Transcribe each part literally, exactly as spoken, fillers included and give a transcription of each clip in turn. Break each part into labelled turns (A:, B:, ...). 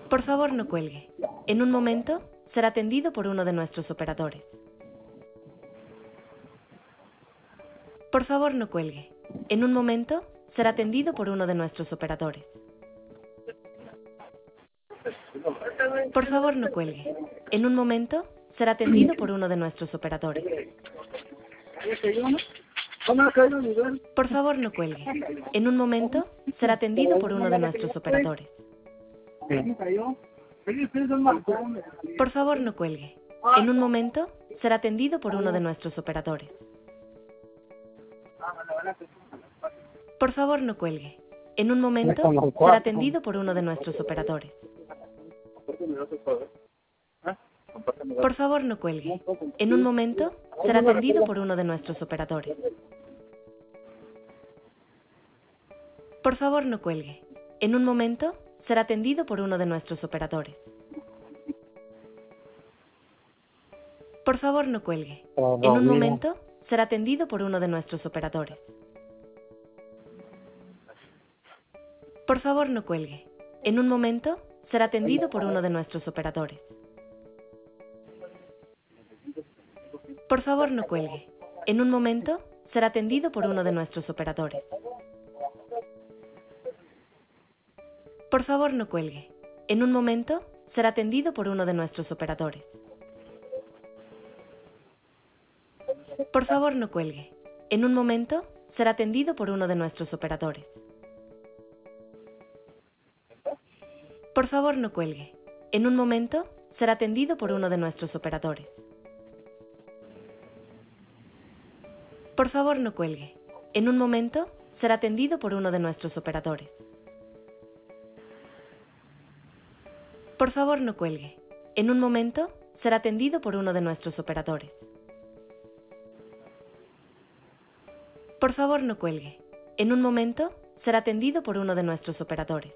A: Por favor, no cuelgue. En un momento, será atendido por uno de nuestros operadores. Por favor, no cuelgue. En un momento, será atendido por uno de nuestros operadores. Por favor, no cuelgue. En un momento, será atendido por uno de nuestros operadores. Por favor, no cuelgue. En un momento, será atendido por uno de nuestros operadores. Por favor, no cuelgue. En un momento, será atendido por uno de nuestros operadores. Por favor, no cuelgue. En un momento, será atendido por uno de nuestros operadores. Por favor, no cuelgue. En un momento, será atendido por uno de nuestros operadores. Por favor, no cuelgue. En un momento, será atendido por uno de nuestros operadores. Por favor, no cuelgue. En un momento, será atendido por uno de nuestros operadores. Por favor, no cuelgue. En un momento, será atendido por uno de nuestros operadores. Por favor, no cuelgue. En un momento, será atendido por uno de nuestros operadores. Por favor, no cuelgue. En un momento, será atendido por uno de nuestros operadores. Por favor, no cuelgue. En un momento, será atendido por uno de nuestros operadores. Por favor, no cuelgue. En un momento, será atendido por uno de nuestros operadores. Por favor, no cuelgue. En un momento, será atendido por uno de nuestros operadores. Por favor, no cuelgue. En un momento, será atendido por uno de nuestros operadores. Por favor, no cuelgue. En un momento, será atendido por uno de nuestros operadores.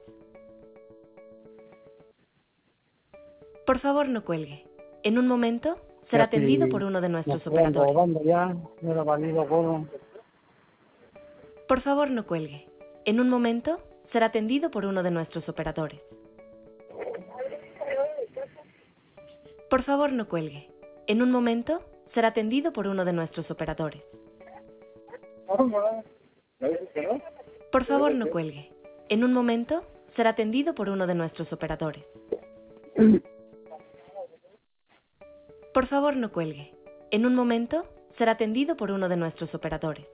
A: Por favor, no cuelgue. En un momento, será atendido por uno de nuestros operadores. Por favor, no cuelgue. En un momento, será atendido por uno de nuestros operadores. Por favor, no cuelgue. En un momento, será atendido por uno de nuestros operadores. Por favor, no cuelgue. En un momento, será atendido por uno de nuestros operadores. Por favor, no cuelgue. En un momento, será atendido por uno de nuestros operadores.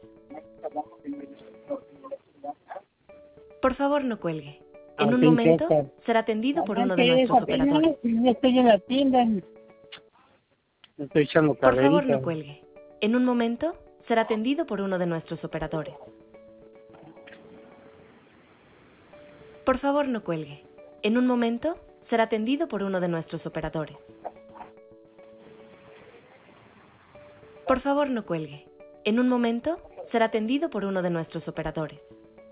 A: Por favor, no cuelgue. En un momento, será atendido por uno de nuestros operadores.
B: Estoy en la tienda. Estoy echando
A: Por favor,
B: carrerita.
A: no cuelgue. En un momento, será atendido por uno de nuestros operadores. Por favor, no cuelgue. En un momento, será atendido por uno de nuestros operadores. Por favor, no cuelgue. En un momento, será atendido por uno de nuestros operadores.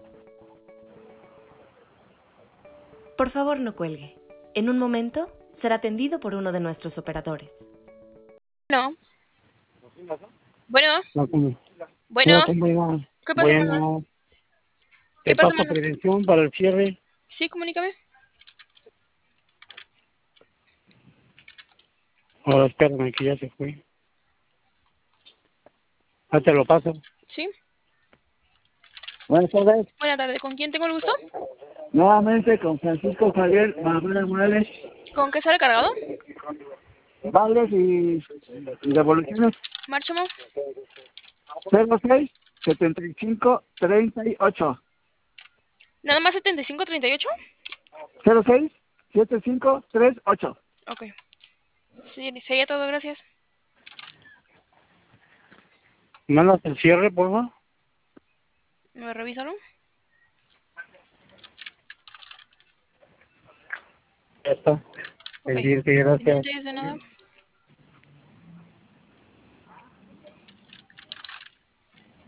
A: Por favor, no cuelgue. En un momento, será atendido por uno de nuestros operadores.
C: No. Bueno,
B: No, ¿cómo?
C: bueno,
B: No, ¿cómo iba?
C: ¿qué pasa, mamá?
B: Bueno,
C: ¿Qué
B: ¿te
C: pasa,
B: pasa
C: mamá?
B: prevención para el cierre?
C: Sí, comunícame.
B: Ahora espérame que ya se fue. Ya te lo paso.
C: Sí.
D: Buenas tardes.
C: Buenas tardes. ¿Con quién tengo el gusto?
D: Nuevamente con Francisco Javier Barrera Morales,
C: ¿Con qué sale cargado?
D: Vales y devoluciones
C: Márchamo.
D: cero seis setenta y cinco treinta y ocho.
C: ¿Nada más setenta y cinco treinta y ocho?
D: cero seis setenta y cinco treinta y ocho.
C: Ok. Sí, sería todo, gracias.
B: ¿Mandas el cierre, por favor?
C: ¿Me revisaron?
B: Ya está.
C: Ok.
B: El diez, gracias.
C: De nada.